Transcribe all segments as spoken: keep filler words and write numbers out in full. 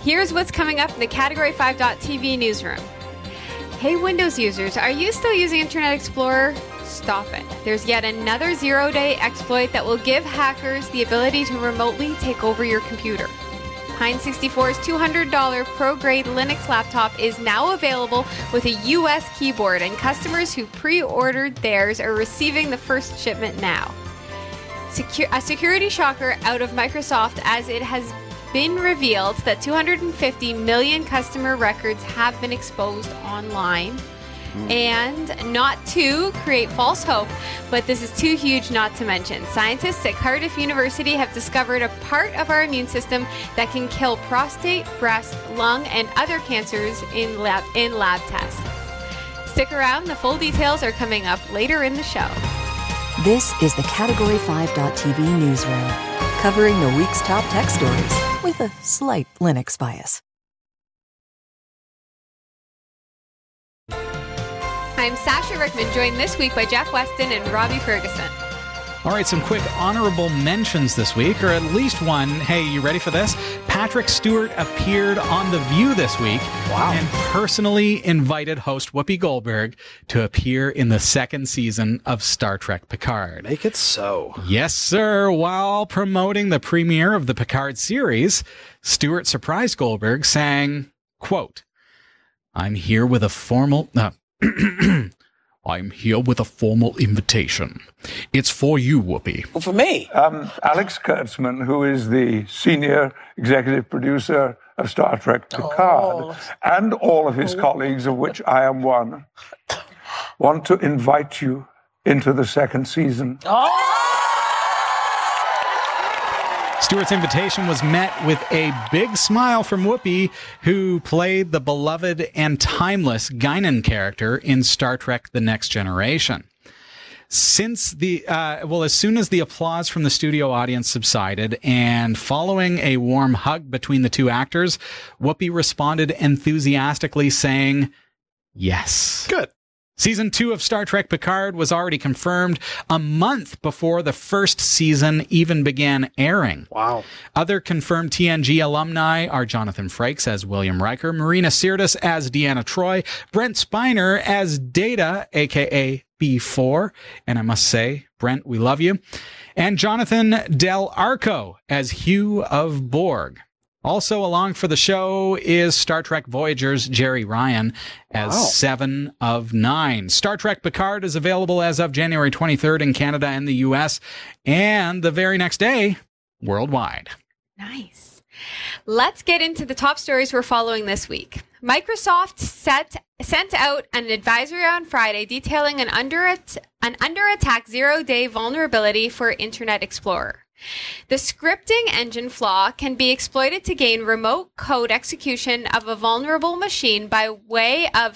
Here's what's coming up in the Category five dot T V newsroom. Hey Windows users, are you still using Internet Explorer? Stop it. There's yet another zero-day exploit that will give hackers the ability to remotely take over your computer. Heinz sixty-four's two hundred dollars pro-grade Linux laptop is now available with a U S keyboard, and customers who pre-ordered theirs are receiving the first shipment now. Secu- a security shocker out of Microsoft, as it has been revealed that two hundred fifty million customer records have been exposed online. And not to create false hope, but this is too huge not to mention. Scientists at Cardiff University have discovered a part of our immune system that can kill prostate, breast, lung, and other cancers in lab, in lab tests. Stick around, the full details are coming up later in the show. This is the Category five dot T V newsroom, covering the week's top tech stories with a slight Linux bias. I'm Sasha Rickman, joined this week by Jeff Weston and Robbie Ferguson. All right, some quick honorable mentions this week, or at least one. Hey, you ready for this? Patrick Stewart appeared on The View this week. Wow. And personally invited host Whoopi Goldberg to appear in the second season of Star Trek Picard. Make it so. Yes, sir. While promoting the premiere of the Picard series, Stewart surprised Goldberg saying, quote, I'm here with a formal... Uh, I'm here with a formal invitation. It's for you, Whoopi. Well, for me. Um, Alex Kurtzman, who is the senior executive producer of Star Trek Picard, oh. and all of his oh. colleagues, of which I am one, want to invite you into the second season. Oh! Stewart's invitation was met with a big smile from Whoopi, who played the beloved and timeless Guinan character in Star Trek The Next Generation. Since the, uh, well, as soon as the applause from the studio audience subsided and following a warm hug between the two actors, Whoopi responded enthusiastically saying, yes. Good. Season two of Star Trek Picard was already confirmed a month before the first season even began airing. Wow. Other confirmed T N G alumni are Jonathan Frakes as William Riker, Marina Sirtis as Deanna Troi, Brent Spiner as Data, a k a. B four, and I must say, Brent, we love you, and Jonathan Del Arco as Hugh of Borg. Also along for the show is Star Trek Voyager's Jerry Ryan as wow. Seven of Nine. Star Trek Picard is available as of January twenty-third in Canada and the U S, and the very next day, worldwide. Nice. Let's get into the top stories we're following this week. Microsoft set, sent out an advisory on Friday detailing an under, an under attack zero-day vulnerability for Internet Explorer. The scripting engine flaw can be exploited to gain remote code execution of a vulnerable machine by way of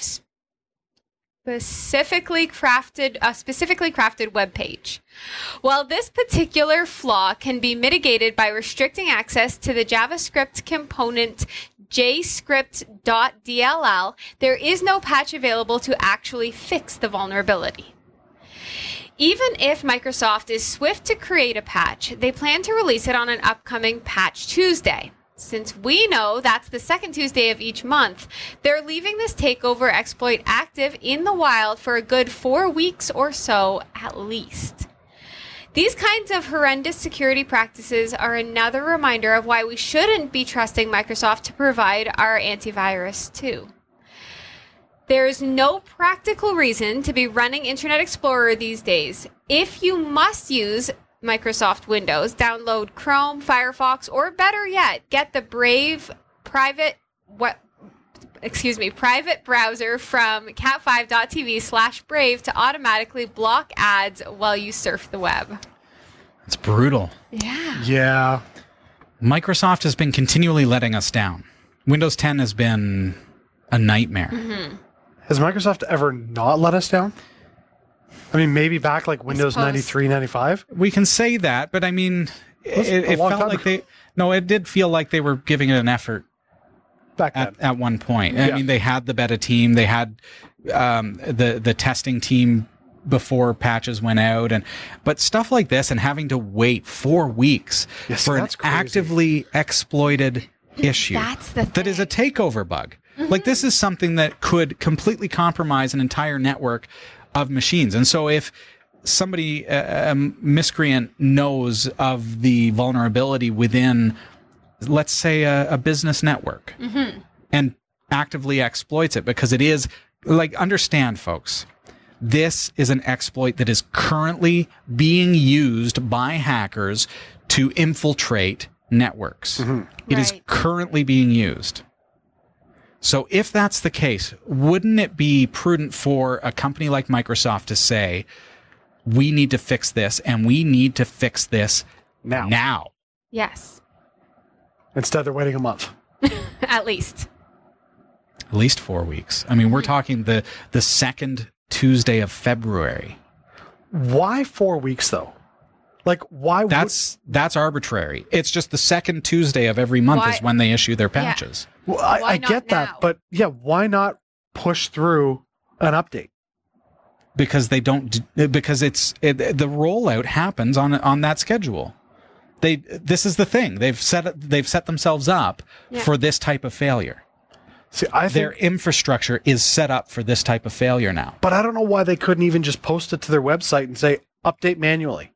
specifically crafted a specifically crafted web page. While this particular flaw can be mitigated by restricting access to the JavaScript component jscript dot d l l, there is no patch available to actually fix the vulnerability. Even if Microsoft is swift to create a patch, they plan to release it on an upcoming Patch Tuesday. Since we know that's the second Tuesday of each month, they're leaving this takeover exploit active in the wild for a good four weeks or so at least. These kinds of horrendous security practices are another reminder of why we shouldn't be trusting Microsoft to provide our antivirus too. There is no practical reason to be running Internet Explorer these days. If you must use Microsoft Windows, download Chrome, Firefox, or better yet, get the Brave private what excuse me, private browser from cat five dot t v slash brave to automatically block ads while you surf the web. It's brutal. Yeah. Yeah. Microsoft has been continually letting us down. Windows ten has been a nightmare. Mm-hmm. Has Microsoft ever not let us down? I mean, maybe back like Windows ninety-three, ninety-five? We can say that, but I mean, it, it felt like ago. they... No, it did feel like they were giving it an effort back at, then. at one point. Yeah. I mean, they had the beta team, they had um, the, the testing team before patches went out, and but stuff like this and having to wait four weeks yes, for an that's crazy. actively exploited issue. That's the That is a takeover bug. Mm-hmm. Like this is something that could completely compromise an entire network of machines. And so if somebody, a, a miscreant knows of the vulnerability within, let's say, a, a business network mm-hmm. and actively exploits it, because it is, like, understand, folks, this is an exploit that is currently being used by hackers to infiltrate networks. Mm-hmm. It right. is currently being used. So if that's the case, wouldn't it be prudent for a company like Microsoft to say, we need to fix this, and we need to fix this now? Now. Yes. Instead, they're waiting a month. At least. At least four weeks. I mean, we're talking the, the second Tuesday of February. Why four weeks, though? Like, why? That's would... that's arbitrary. It's just the second Tuesday of every month why? is when they issue their patches. Yeah. Well, I, I get that, now? but yeah, why not push through an update? Because they don't. Because it's it, the rollout happens on on that schedule. They. This is the thing. They've set they've set themselves up yeah. for this type of failure. See, I think, their infrastructure is set up for this type of failure now. But I don't know why they couldn't even just post it to their website and say update manually.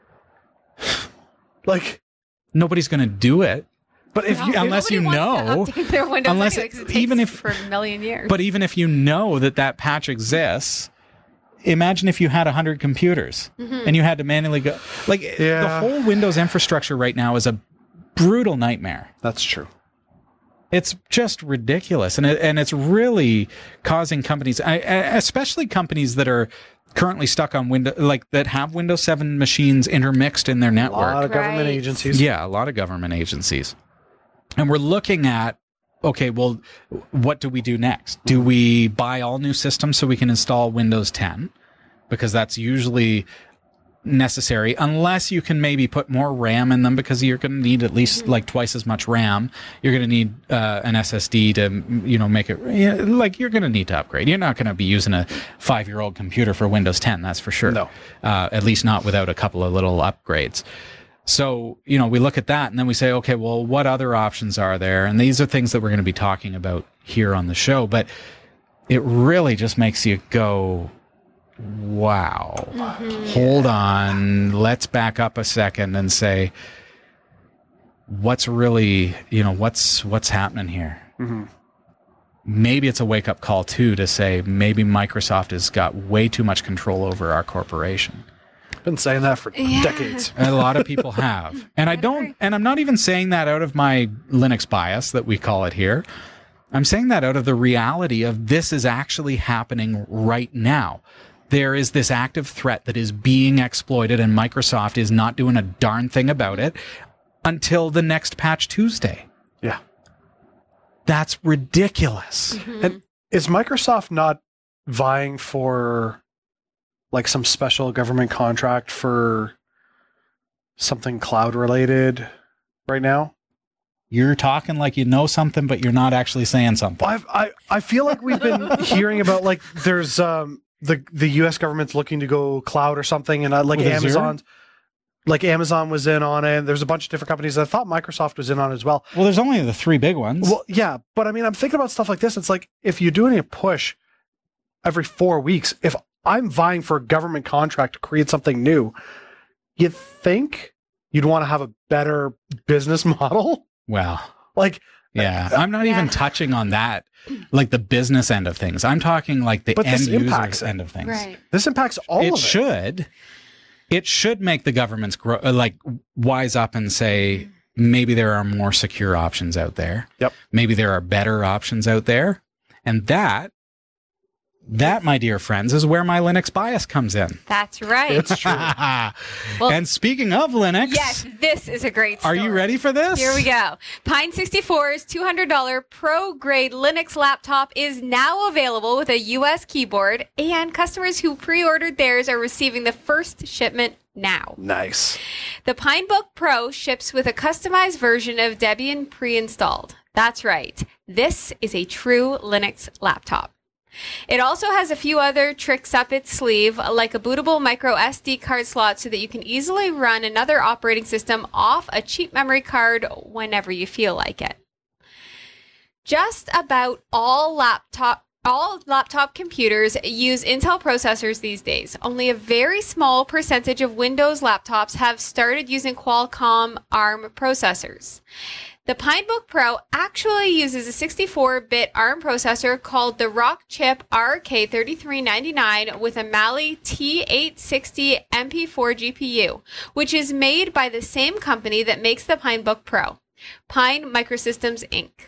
Like, nobody's going to do it. But if no, you, unless you know, unless it, it even if for a million years. But even if you know that that patch exists, imagine if you had a hundred computers mm-hmm. and you had to manually go. Like yeah. the whole Windows infrastructure right now is a brutal nightmare. That's true. It's just ridiculous, and it, and it's really causing companies, especially companies that are currently stuck on Windows, like that have Windows seven machines intermixed in their network. A lot of government right. agencies. Yeah, a lot of government agencies. And we're looking at, okay, well, what do we do next? Do we buy all new systems so we can install Windows ten? Because that's usually necessary, unless you can maybe put more RAM in them, because you're going to need at least like twice as much RAM. You're going to need uh, an S S D to, you know, make it, you know, like you're going to need to upgrade. You're not going to be using a five-year-old computer for Windows ten, that's for sure. No. Uh, at least not without a couple of little upgrades. So, you know, we look at that and then we say, okay, well, what other options are there? And these are things that we're going to be talking about here on the show, but it really just makes you go, wow, mm-hmm. hold on, let's back up a second and say, what's really, you know, what's what's happening here? Mm-hmm. Maybe it's a wake-up call, too, to say maybe Microsoft has got way too much control over our corporation. Been saying that for yeah. decades. And a lot of people have. And I don't, and I'm not even saying that out of my Linux bias that we call it here. I'm saying that out of the reality of this is actually happening right now. There is this active threat that is being exploited, and Microsoft is not doing a darn thing about it until the next Patch Tuesday. Yeah. That's ridiculous. Mm-hmm. And is Microsoft not vying for like some special government contract for something cloud related right now? You're talking like you know something, but you're not actually saying something. I've, I I feel like we've been hearing about like there's um the the U S government's looking to go cloud or something, and uh, like Amazon, like Amazon was in on it. And there's a bunch of different companies. I thought Microsoft was in on it as well. Well, there's only the three big ones. Well, yeah, but I mean, I'm thinking about stuff like this. It's like if you're doing a push every four weeks, if I'm vying for a government contract to create something new, you'd think you'd want to have a better business model. Well, like, yeah, I'm not yeah. even touching on that, like the business end of things. I'm talking like the end user end of things. Right. This impacts all it of it. It should. It should make the governments grow, like wise up and say, maybe there are more secure options out there. Yep. Maybe there are better options out there. And that, that, my dear friends, is where my Linux bias comes in. That's right. It's true. Well, and speaking of Linux, yes, this is a great story. Are you ready for this? Here we go. Pine sixty-four's two hundred dollars pro-grade Linux laptop is now available with a U S keyboard, and customers who pre-ordered theirs are receiving the first shipment now. Nice. The Pinebook Pro ships with a customized version of Debian pre-installed. That's right. This is a true Linux laptop. It also has a few other tricks up its sleeve, like a bootable micro S D card slot so that you can easily run another operating system off a cheap memory card whenever you feel like it. Just about all laptop all laptop computers use Intel processors these days. Only a very small percentage of Windows laptops have started using Qualcomm ARM processors. The Pinebook Pro actually uses a sixty-four bit ARM processor called the Rockchip R K thirty-three ninety-nine with a Mali T eight sixty M P four G P U, which is made by the same company that makes the Pinebook Pro, Pine Microsystems Incorporated.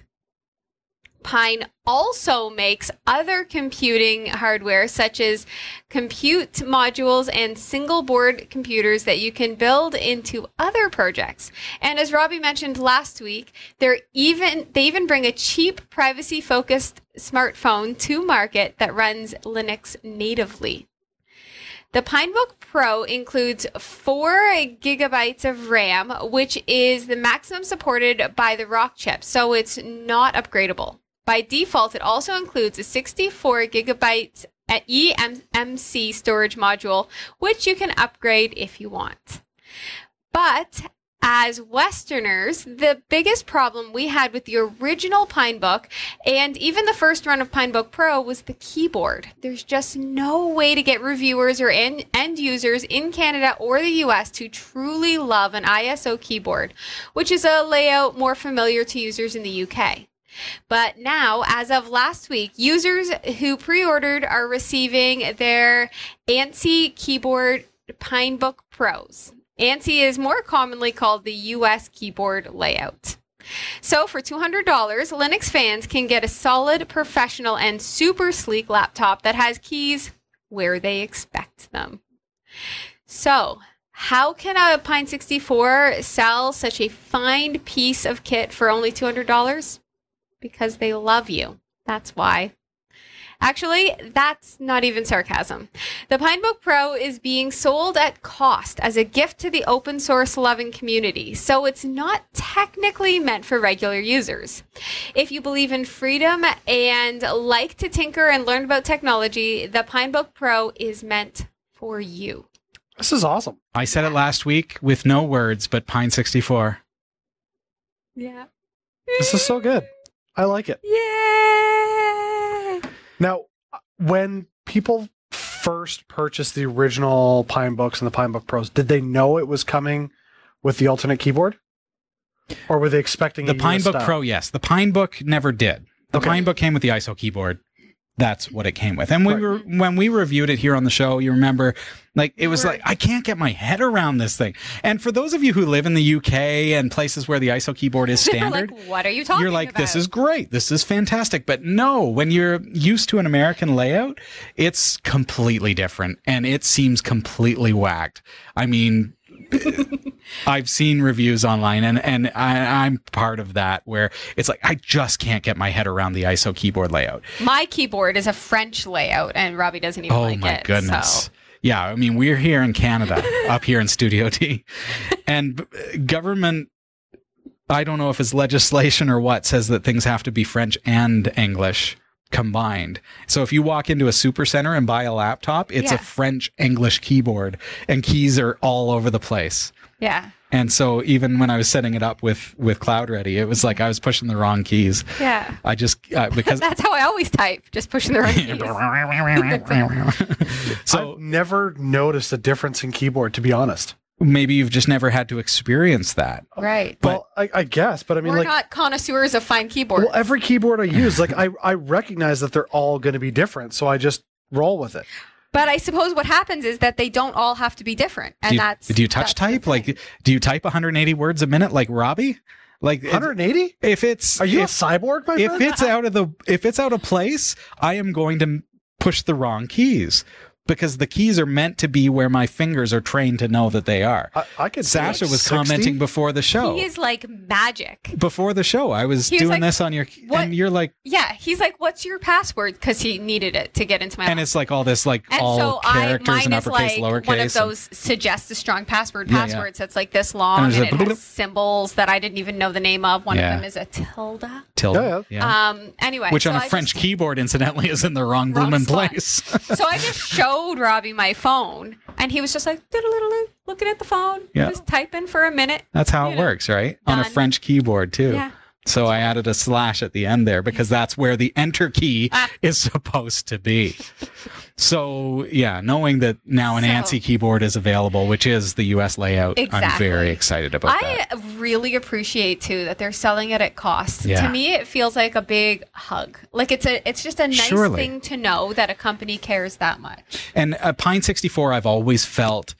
Pine also makes other computing hardware such as compute modules and single board computers that you can build into other projects. And as Robbie mentioned last week, they're even they even bring a cheap privacy focused smartphone to market that runs Linux natively. The Pinebook Pro includes four gigabytes of RAM, which is the maximum supported by the Rockchip, so it's not upgradable. By default, it also includes a sixty-four gigabyte E M C storage module, which you can upgrade if you want. But as Westerners, the biggest problem we had with the original Pinebook and even the first run of Pinebook Pro was the keyboard. There's just no way to get reviewers or end, end users in Canada or the U S to truly love an I S O keyboard, which is a layout more familiar to users in the U K. But now, as of last week, users who pre-ordered are receiving their ANSI keyboard Pinebook Pros. ANSI is more commonly called the U S keyboard layout. So for two hundred dollars, Linux fans can get a solid, professional, and super sleek laptop that has keys where they expect them. So, how can a Pine sixty-four sell such a fine piece of kit for only two hundred dollars? Because they love you. That's why. Actually, that's not even sarcasm. The Pinebook Pro is being sold at cost as a gift to the open source loving community, so it's not technically meant for regular users. If you believe in freedom and like to tinker and learn about technology, the Pinebook Pro is meant for you. This is awesome. I said it last week with no words, but Pine sixty-four. Yeah. This is so good. I like it. Yay! Now, when people first purchased the original Pinebooks and the Pinebook Pros, did they know it was coming with the alternate keyboard? Or were they expecting The a U S Pinebook style? Pro, yes. The Pinebook never did. The Okay. Pinebook came with the I S O keyboard. That's what it came with. And we Right. were when we reviewed it here on the show, you remember, like it was Right. like I can't get my head around this thing. And for those of you who live in the U K and places where the I S O keyboard is They're standard, like, what are you talking you're like, about? this is great. This is fantastic. But no, when you're used to an American layout, it's completely different and it seems completely whacked. I mean, I've seen reviews online and, and I, I'm part of that where it's like, I just can't get my head around the I S O keyboard layout. My keyboard is a French layout, and Robbie doesn't even Oh like my it. goodness. So. Yeah. I mean, we're here in Canada, up here in Studio D, and government, I don't know if it's legislation or what, says that things have to be French and English combined. So if you walk into a super center and buy a laptop, it's Yeah. a French English keyboard and keys are all over the place. Yeah. And so even when I was setting it up with, with Cloud Ready, it was like I was pushing the wrong keys. Yeah. I just, uh, because That's how I always type, just pushing the right keys. so I've never noticed a difference in keyboard, to be honest. maybe you've just never had to experience that. Right. But- well, I, I guess, but I mean, We're like, not connoisseurs of fine keyboards. well, every keyboard I use, like, I, I recognize that they're all going to be different, so I just roll with it. But I suppose what happens is that they don't all have to be different, and do you, that's do you touch that's the type? thing. Like, do you type one hundred eighty words a minute like Robbie? Like one hundred eighty? If it's Are you if, a cyborg, my if friend? it's out of the if it's out of place, I am going to push the wrong keys because the keys are meant to be where my fingers are trained to know that they are. I, I could Sasha like was sixty. commenting before the show. He is like magic. Before the show, I was He was doing like, this on your, "What?" and you're like, Yeah, he's like, "What's your password?" Because he needed it to get into my. and it's like all this like And all so I, characters mine and is uppercase, like lowercase. one of and- those suggest a strong password Yeah, yeah. passwords that's like this long And and, there's it a has bloop. symbols that I didn't even know the name of. One Yeah. of them is a tilde. tilde. Yeah, yeah. Um. Anyway, Which so on a I French just- keyboard, incidentally, is in the wrong, Wrong blooming spot. place. So I just showed Robbie my phone, and he was just like diddle-diddle-doo, looking at the phone, Yeah. just typing for a minute. That's how You it know, works, right? On a done. French keyboard too. Yeah. So I added a slash at the end there because that's where the enter key Ah. is supposed to be. So yeah, knowing that now an So- ANSI keyboard is available, which is the U S layout, I'm Exactly. very excited about I that. really appreciate too that they're selling it at cost. Yeah. To me, it feels like a big hug. Like it's a, it's just a nice Surely. thing to know that a company cares that much. And uh, Pine sixty-four, I've always felt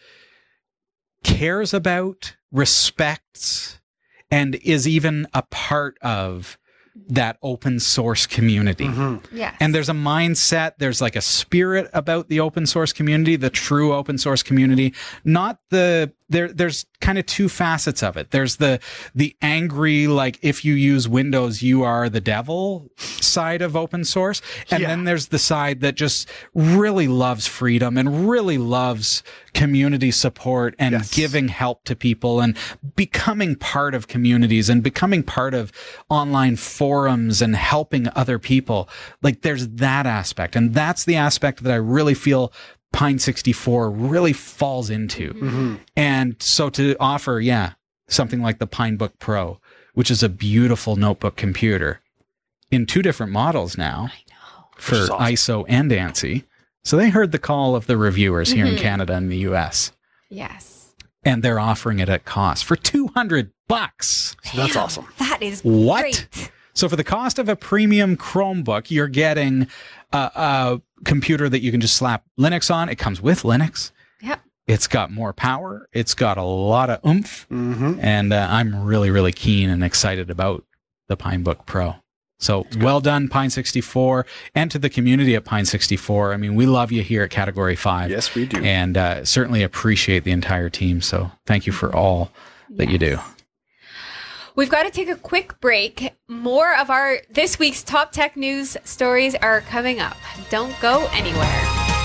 cares about, respects, and is even a part of that open source community. Yes. And there's a mindset, there's like a spirit about the open source community, the true open source community, not the there there's kind of two facets of it. There's the the angry, like, if you use Windows, you are the devil side of open source. And Yeah. then there's the side that just really loves freedom and really loves community support and Yes. giving help to people and becoming part of communities and becoming part of online forums and helping other people. Like, there's that aspect. And that's the aspect that I really feel Pine sixty-four really falls into. And so to offer, yeah, something like the Pinebook Pro, which is a beautiful notebook computer in two different models now for is awesome. I S O and ANSI. So they heard the call of the reviewers here in Canada and the U S, Yes. and they're offering it at cost for two hundred bucks. That's awesome. That is What? great. So for the cost of a premium Chromebook, you're getting a, a computer that you can just slap Linux on. It comes with Linux. Yep. It's got more power. It's got a lot of oomph. Mm-hmm. And uh, I'm really, really keen and excited about the Pinebook Pro. So well done, Pine sixty-four, and to the community at Pine sixty-four. I mean, we love you here at Category five. Yes, we do. And uh, certainly appreciate the entire team. So thank you for all that you do. We've got to take a quick break. More of our this week's top tech news stories are coming up. Don't go anywhere.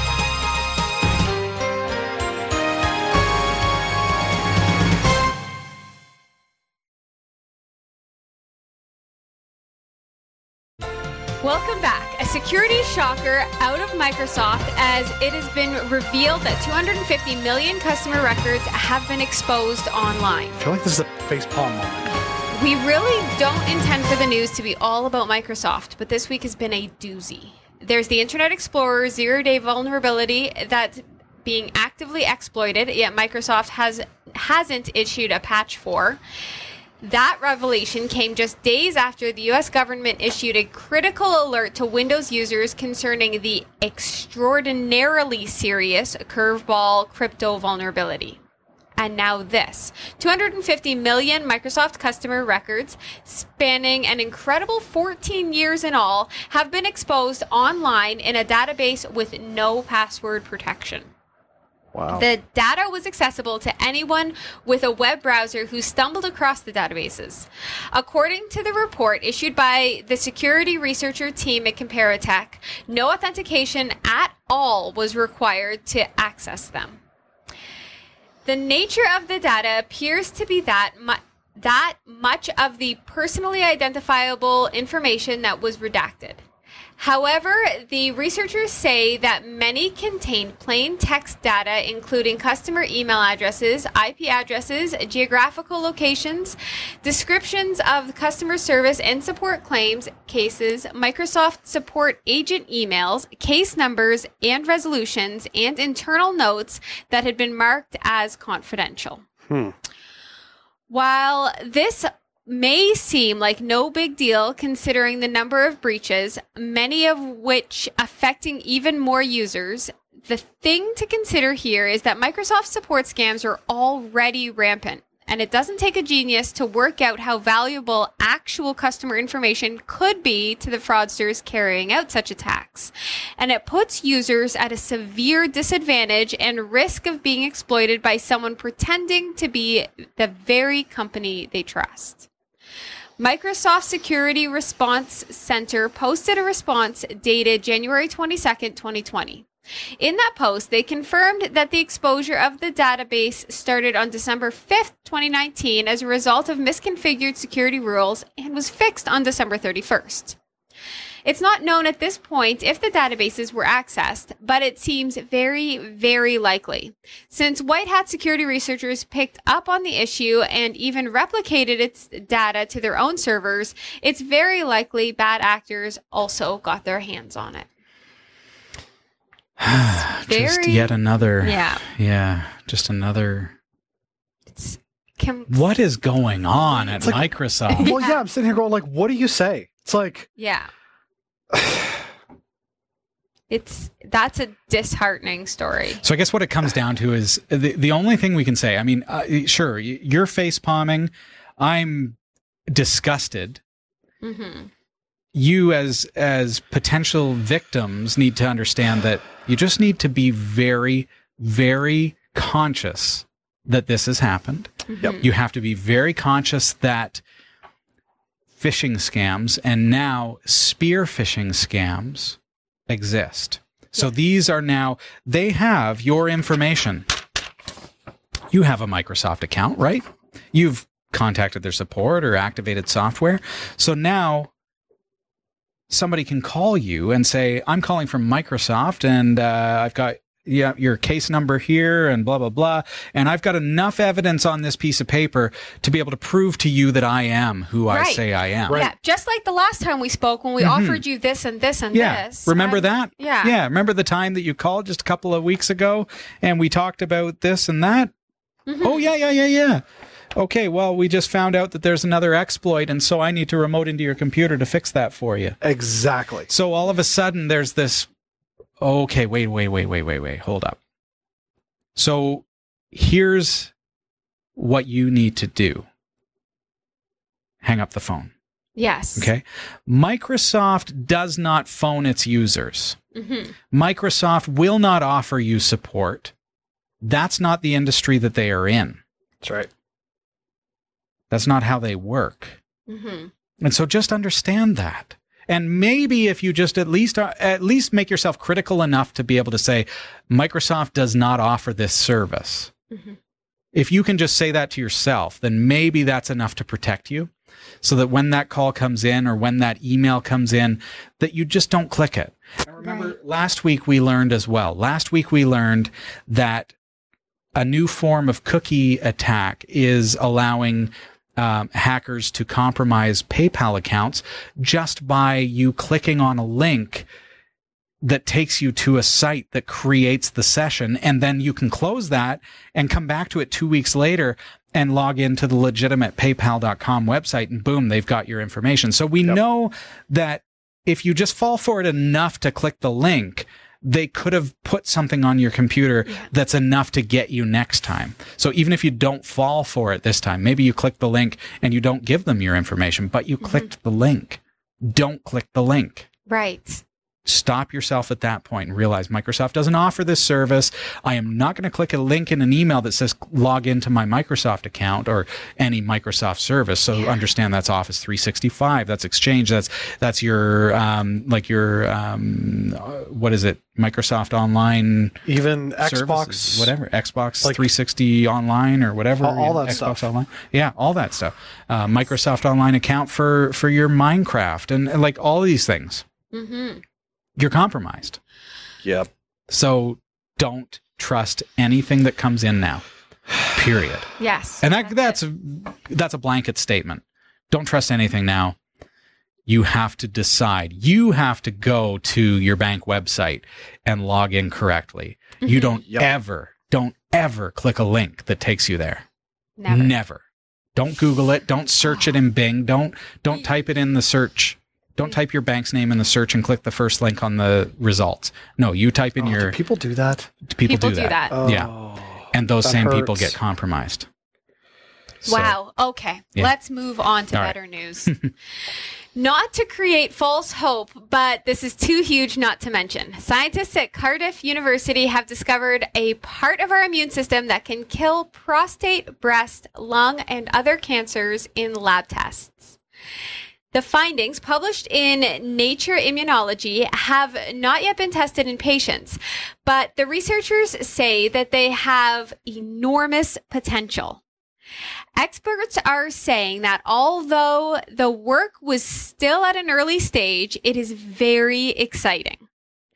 Welcome back. A security shocker out of Microsoft as it has been revealed that two hundred fifty million customer records have been exposed online. I feel like this is a facepalm moment. We really don't intend for the news to be all about Microsoft, but this week has been a doozy. There's the Internet Explorer zero-day vulnerability that's being actively exploited, yet Microsoft has, hasn't issued a patch for. That revelation came just days after the U S government issued a critical alert to Windows users concerning the extraordinarily serious curveball crypto vulnerability. And now this. two hundred fifty million Microsoft customer records, spanning an incredible fourteen years in all, have been exposed online in a database with no password protection. Wow. The data was accessible to anyone with a web browser who stumbled across the databases. According to the report issued by the security researcher team at Comparitech, no authentication at all was required to access them. The nature of the data appears to be that mu- that much of the personally identifiable information that was redacted. However, the researchers say that many contain plain text data, including customer email addresses, I P addresses, geographical locations, descriptions of customer service and support claims, cases, Microsoft support agent emails, case numbers and resolutions, and internal notes that had been marked as confidential. Hmm. While this may seem like no big deal considering the number of breaches, many of which affecting even more users, the thing to consider here is that Microsoft support scams are already rampant, and it doesn't take a genius to work out how valuable actual customer information could be to the fraudsters carrying out such attacks. And it puts users at a severe disadvantage and risk of being exploited by someone pretending to be the very company they trust. Microsoft Security Response Center posted a response dated January twenty-second, twenty twenty. In that post, they confirmed that the exposure of the database started on December fifth, twenty nineteen as a result of misconfigured security rules and was fixed on December thirty-first. It's not known at this point if the databases were accessed, but it seems very, very likely. Since White Hat security researchers picked up on the issue and even replicated its data to their own servers, it's very likely bad actors also got their hands on it. Just Very- yet another. Yeah. Yeah. Just another. It's com- What is going on at like- Microsoft? Well, yeah, I'm sitting here going like, what do you say? It's like, yeah. It's that's a disheartening story. So I guess what it comes down to is the the only thing we can say. I mean, uh, sure, y- you're face palming. I'm disgusted. Mm-hmm. You as as potential victims need to understand that you just need to be very, very conscious that this has happened. Yep. You have to be very conscious that phishing scams and now spear phishing scams exist. So these are now, they have your information. You have a Microsoft account, right? You've contacted their support or activated software. So now somebody can call you and say, I'm calling from Microsoft and uh, I've got yeah, your case number here and blah, blah, blah. And I've got enough evidence on this piece of paper to be able to prove to you that I am who I Right. say I am. Right. Yeah, just like the last time we spoke when we offered you this and this and Yeah. this. Remember I'm- that? Yeah. Yeah. Remember the time that you called just a couple of weeks ago and we talked about this and that? Mm-hmm. Oh, yeah, yeah, yeah, yeah. Okay, well, we just found out that there's another exploit, and so I need to remote into your computer to fix that for you. exactly. So all of a sudden, there's this. Okay, wait, wait, wait, wait, wait, wait. Hold up. So here's what you need to do. Hang up the phone. Yes. Okay. Microsoft does not phone its users. Mm-hmm. Microsoft will not offer you support. That's not the industry that they are in. That's right. That's not how they work. Mm-hmm. And so just understand that. And maybe if you just at least uh, at least make yourself critical enough to be able to say, Microsoft does not offer this service. Mm-hmm. If you can just say that to yourself, then maybe that's enough to protect you so that when that call comes in or when that email comes in, that you just don't click it. And remember, Right. last week we learned as well. Last week we learned that a new form of cookie attack is allowing um, hackers to compromise PayPal accounts just by you clicking on a link that takes you to a site that creates the session. And then you can close that and come back to it two weeks later and log into the legitimate paypal dot com website. And boom, they've got your information. So we Yep. know that if you just fall for it enough to click the link, they could have put something on your computer that's enough to get you next time. So even if you don't fall for it this time, maybe you click the link and you don't give them your information, but you clicked the link. Don't click the link. Right. Stop yourself at that point and realize Microsoft doesn't offer this service. I am not going to click a link in an email that says log into my Microsoft account or any Microsoft service. So understand that's Office three sixty-five, that's Exchange, that's that's your um, like your um, uh, what is it? Microsoft Online, Even services, Xbox, whatever, Xbox like- three sixty Online or whatever, All- all yeah, that Xbox stuff. Online, yeah, all that stuff. Uh, Microsoft Online account for for your Minecraft and, and like all these things. Mm-hmm. You're compromised. Yep. So don't trust anything that comes in now. Period. Yes. And that that's a, that's a blanket statement. Don't trust anything now. You have to decide. You have to go to your bank website and log in correctly. You don't Yep. ever, don't ever click a link that takes you there. Never. Never. Don't Google it. Don't search it in Bing. Don't don't type it in the search. Don't type your bank's name in the search and click the first link on the results. No, you type in Oh, your do people do that? people, People do do that. that. Oh, Yeah. And those that same people hurts. get compromised. So, Wow. Okay. Yeah. Let's move on to All right. better news. Not to create false hope, but this is too huge not to mention. Scientists at Cardiff University have discovered a part of our immune system that can kill prostate, breast, lung, and other cancers in lab tests. The findings, published in Nature Immunology, have not yet been tested in patients, but the researchers say that they have enormous potential. Experts are saying that although the work was still at an early stage, it is very exciting.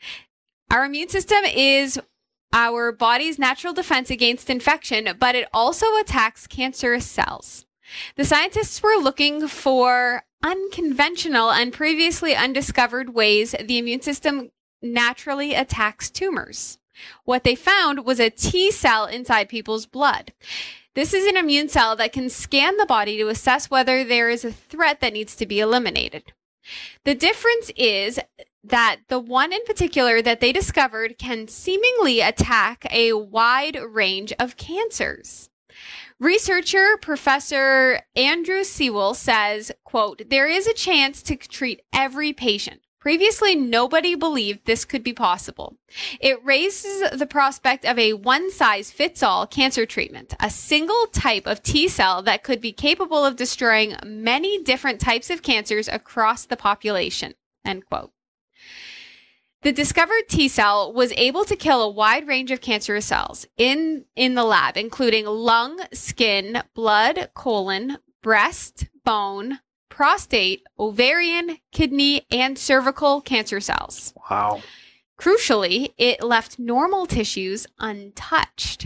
Our immune system is our body's natural defense against infection, but it also attacks cancerous cells. The scientists were looking for unconventional and previously undiscovered ways the immune system naturally attacks tumors. What they found was a T cell inside people's blood. This is an immune cell that can scan the body to assess whether there is a threat that needs to be eliminated. The difference is that the one in particular that they discovered can seemingly attack a wide range of cancers. Researcher Professor Andrew Sewell says, quote, "There is a chance to treat every patient. Previously, nobody believed this could be possible. It raises the prospect of a one-size-fits-all cancer treatment, a single type of T cell that could be capable of destroying many different types of cancers across the population," end quote. The discovered T cell was able to kill a wide range of cancerous cells in, in the lab, including lung, skin, blood, colon, breast, bone, prostate, ovarian, kidney, and cervical cancer cells. Wow. Crucially, it left normal tissues untouched.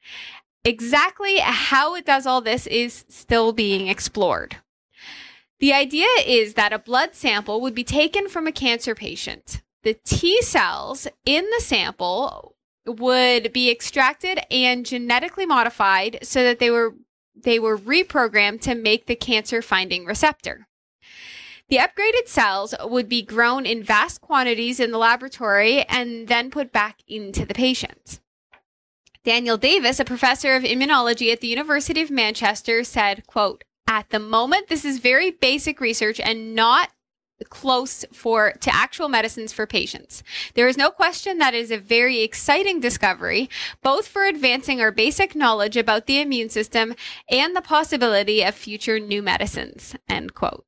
Exactly how it does all this is still being explored. The idea is that a blood sample would be taken from a cancer patient. The T cells in the sample would be extracted and genetically modified so that they were they were reprogrammed to make the cancer-finding receptor. The upgraded cells would be grown in vast quantities in the laboratory and then put back into the patient. Daniel Davis, a professor of immunology at the University of Manchester, said, quote, "At the moment, this is very basic research and not close for to actual medicines for patients. There is no question that it is a very exciting discovery, both for advancing our basic knowledge about the immune system and the possibility of future new medicines," end quote.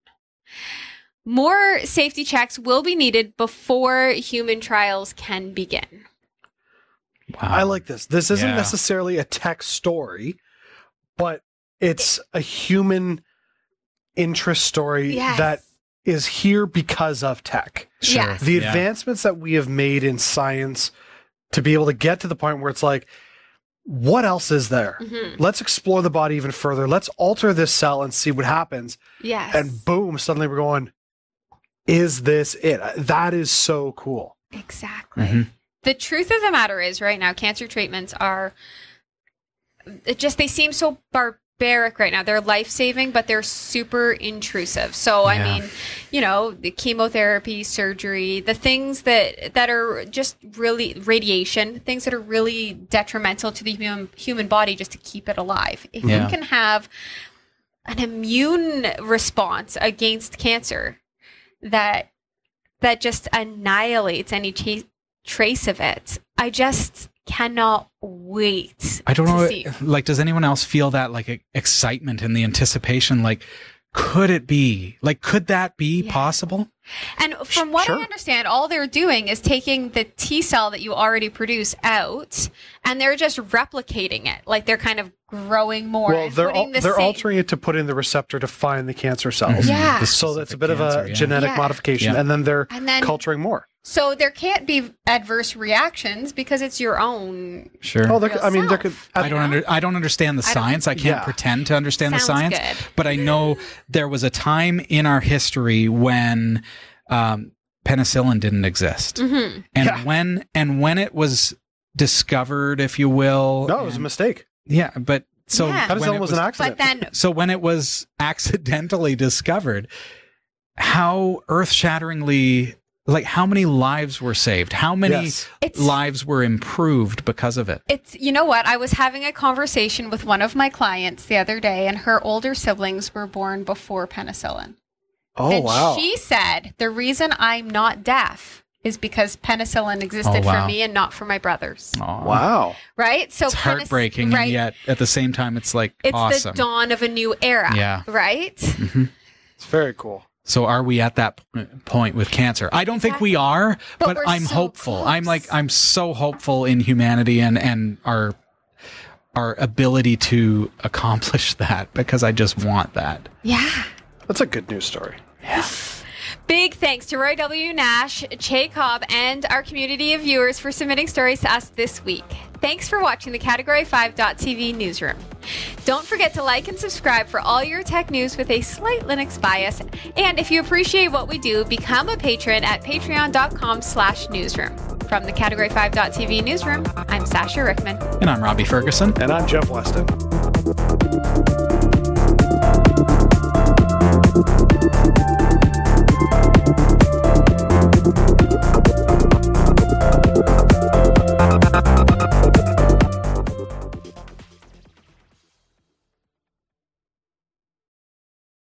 More safety checks will be needed before human trials can begin. Wow. I like this. This isn't Yeah. necessarily a tech story, but it's a human interest story Yes. that is here because of tech. Sure. Yes. The Yeah. advancements that we have made in science to be able to get to the point where it's like, what else is there? Mhm. Let's explore the body even further. Let's alter this cell and see what happens. Yes. And boom, suddenly we're going, is this it? That is so cool. Exactly. Mhm. The truth of the matter is, right now, cancer treatments are it just, they seem so barbaric right now. They're life-saving, but they're super intrusive. So, I Yeah. mean, you know, the chemotherapy, surgery, the things that, that are just really radiation, things that are really detrimental to the human, human body just to keep it alive. If Yeah. you can have an immune response against cancer that that just annihilates any cha- trace of it, I just cannot wait. I don't to know. see. Like, does anyone else feel that like e- excitement and the anticipation? Like, could it be? Like, could that be Yeah. possible? And from what Sure. I understand, all they're doing is taking the T cell that you already produce out, and they're just replicating it. Like they're kind of growing more. Well, and they're putting al- the they're same- altering it to put in the receptor to find the cancer cells. Yeah. The So that's a specific bit of a cancer, yeah. genetic Yeah. modification, Yeah. and then they're And then- culturing more. So there can't be adverse reactions because it's your own. Sure. Oh, there, could- I mean, there could. Yourself. I don't under, I don't understand the I don't- science. I can't Yeah. pretend to understand the Sounds science. good. But I know there was a time in our history when um, penicillin didn't exist, Mhm. and Yeah. when and when it was discovered, if you will. No, it was a and- mistake. Yeah, but so Yeah. when Penicillin it was an accident. But then, So when it was accidentally discovered, how earth-shatteringly, like how many lives were saved? How many Yes. It's- lives were improved because of it? it's, you know what? I was having a conversation with one of my clients the other day, and her older siblings were born before penicillin. Oh, and wow. she said, the reason I'm not deaf is because penicillin existed Oh, wow. for me and not for my brothers. Aw. Wow. Right? So It's penic- heartbreaking, right? and yet at the same time, it's like It's awesome. the dawn of a new era. Yeah. Right? It's very cool. So are we at that p- point with cancer? I don't think we are, But but, we're I'm so hopeful. I'm close. like I'm so hopeful in humanity and and our our ability to accomplish that, because I just want that. Yeah. That's a good news story. Yeah. Big thanks to Roy W. Nash, Che Cobb, and our community of viewers for submitting stories to us this week. Thanks for watching the Category five dot T V newsroom. Don't forget to like and subscribe for all your tech news with a slight Linux bias. And if you appreciate what we do, become a patron at patreon.com slash newsroom. From the Category five dot T V newsroom, I'm Sasha Rickman. And I'm Robbie Ferguson. And I'm Jeff Weston.